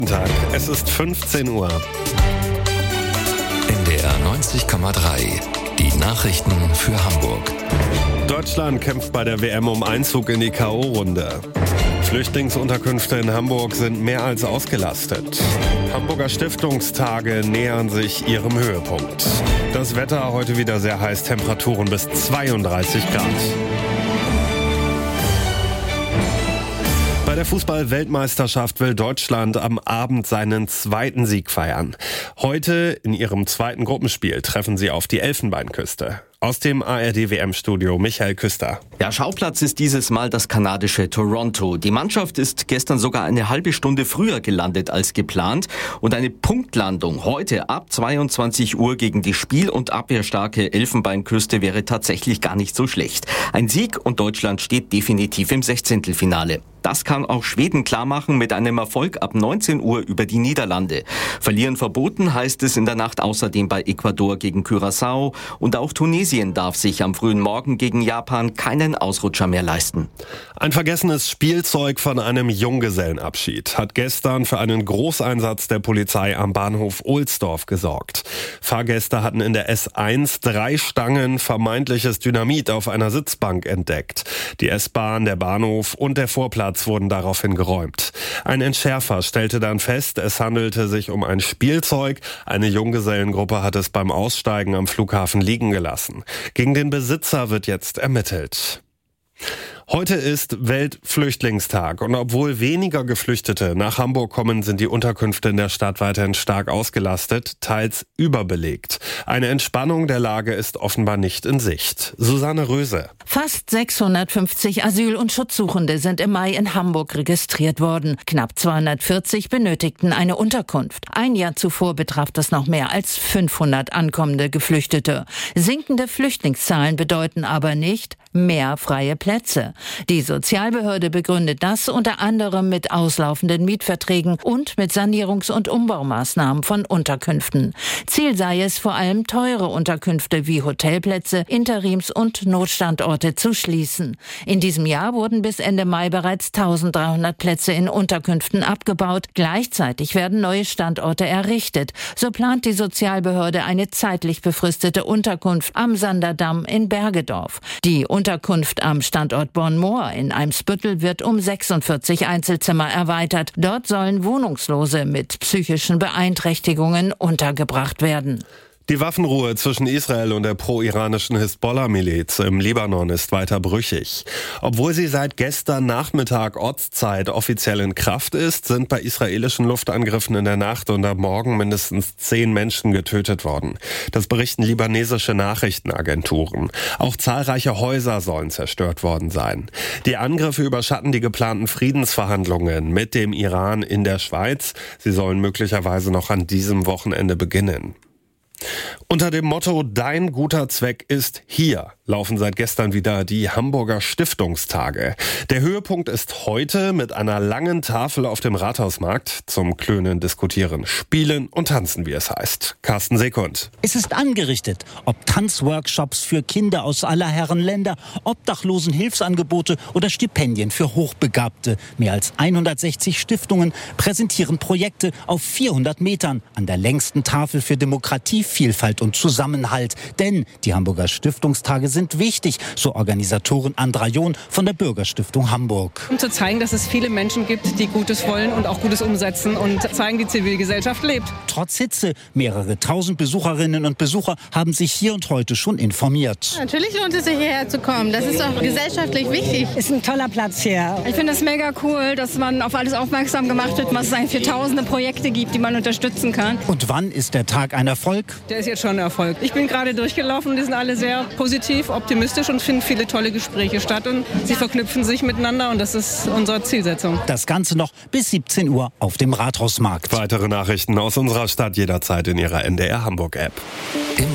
Guten Tag, es ist 15 Uhr. NDR 90,3, die Nachrichten für Hamburg. Deutschland kämpft bei der WM um Einzug in die K.O.-Runde. Flüchtlingsunterkünfte in Hamburg sind mehr als ausgelastet. Hamburger Stiftungstage nähern sich ihrem Höhepunkt. Das Wetter heute wieder sehr heiß, Temperaturen bis 32 Grad. Bei der Fußball-Weltmeisterschaft will Deutschland am Abend seinen zweiten Sieg feiern. Heute in ihrem zweiten Gruppenspiel treffen sie auf die Elfenbeinküste. Aus dem ARD-WM-Studio Michael Küster. Ja, Schauplatz ist dieses Mal das kanadische Toronto. Die Mannschaft ist gestern sogar eine halbe Stunde früher gelandet als geplant. Und eine Punktlandung heute ab 22 Uhr gegen die spiel- und abwehrstarke Elfenbeinküste wäre tatsächlich gar nicht so schlecht. Ein Sieg und Deutschland steht definitiv im 16. Das kann auch Schweden klarmachen mit einem Erfolg ab 19 Uhr über die Niederlande. Verlieren verboten heißt es in der Nacht außerdem bei Ecuador gegen Curaçao. Und auch Tunesien darf sich am frühen Morgen gegen Japan keinen Ausrutscher mehr leisten. Ein vergessenes Spielzeug von einem Junggesellenabschied hat gestern für einen Großeinsatz der Polizei am Bahnhof Ohlsdorf gesorgt. Fahrgäste hatten in der S1 3 Stangen vermeintliches Dynamit auf einer Sitzbank entdeckt. Die S-Bahn, der Bahnhof und der Vorplatz wurden daraufhin geräumt. Ein Entschärfer stellte dann fest, es handelte sich um ein Spielzeug. Eine Junggesellengruppe hat es beim Aussteigen am Flughafen liegen gelassen. Gegen den Besitzer wird jetzt ermittelt. Heute ist Weltflüchtlingstag und obwohl weniger Geflüchtete nach Hamburg kommen, sind die Unterkünfte in der Stadt weiterhin stark ausgelastet, teils überbelegt. Eine Entspannung der Lage ist offenbar nicht in Sicht. Susanne Röse. Fast 650 Asyl- und Schutzsuchende sind im Mai in Hamburg registriert worden. Knapp 240 benötigten eine Unterkunft. Ein Jahr zuvor betraf das noch mehr als 500 ankommende Geflüchtete. Sinkende Flüchtlingszahlen bedeuten aber nicht mehr freie Plätze. Die Sozialbehörde begründet das unter anderem mit auslaufenden Mietverträgen und mit Sanierungs- und Umbaumaßnahmen von Unterkünften. Ziel sei es, vor allem teure Unterkünfte wie Hotelplätze, Interims- und Notstandorte zu schließen. In diesem Jahr wurden bis Ende Mai bereits 1300 Plätze in Unterkünften abgebaut. Gleichzeitig werden neue Standorte errichtet. So plant die Sozialbehörde eine zeitlich befristete Unterkunft am Sanderdamm in Bergedorf. Die Unterkunft am Standort Bornmoor in Eimsbüttel wird um 46 Einzelzimmer erweitert. Dort sollen Wohnungslose mit psychischen Beeinträchtigungen untergebracht werden. Die Waffenruhe zwischen Israel und der pro-iranischen Hisbollah-Miliz im Libanon ist weiter brüchig. Obwohl sie seit gestern Nachmittag Ortszeit offiziell in Kraft ist, sind bei israelischen Luftangriffen in der Nacht und am Morgen mindestens 10 Menschen getötet worden. Das berichten libanesische Nachrichtenagenturen. Auch zahlreiche Häuser sollen zerstört worden sein. Die Angriffe überschatten die geplanten Friedensverhandlungen mit dem Iran in der Schweiz. Sie sollen möglicherweise noch an diesem Wochenende beginnen. Unter dem Motto "Dein guter Zweck ist hier" laufen seit gestern wieder die Hamburger Stiftungstage. Der Höhepunkt ist heute mit einer langen Tafel auf dem Rathausmarkt zum Klönen, Diskutieren, Spielen und Tanzen, wie es heißt. Carsten Sekund. Es ist angerichtet, ob Tanzworkshops für Kinder aus aller Herren Länder, Obdachlosenhilfsangebote oder Stipendien für Hochbegabte. Mehr als 160 Stiftungen präsentieren Projekte auf 400 Metern an der längsten Tafel für Demokratie, Vielfalt und Zusammenhalt. Denn die Hamburger Stiftungstage sind wichtig, so Organisatorin Andra John von der Bürgerstiftung Hamburg. Um zu zeigen, dass es viele Menschen gibt, die Gutes wollen und auch Gutes umsetzen und zeigen, die Zivilgesellschaft lebt. Trotz Hitze, mehrere tausend Besucherinnen und Besucher haben sich hier und heute schon informiert. Natürlich lohnt es sich, hierher zu kommen. Das ist auch gesellschaftlich wichtig. Ist ein toller Platz hier. Ich finde es mega cool, dass man auf alles aufmerksam gemacht wird, was es eigentlich für tausende Projekte gibt, die man unterstützen kann. Und wann ist der Tag ein Erfolg? Der ist jetzt schon ein Erfolg. Ich bin gerade durchgelaufen, die sind alle sehr positiv, optimistisch und finden viele tolle Gespräche statt. Und sie verknüpfen sich miteinander und das ist unsere Zielsetzung. Das Ganze noch bis 17 Uhr auf dem Rathausmarkt. Weitere Nachrichten aus unserer Stadt jederzeit in Ihrer NDR Hamburg App.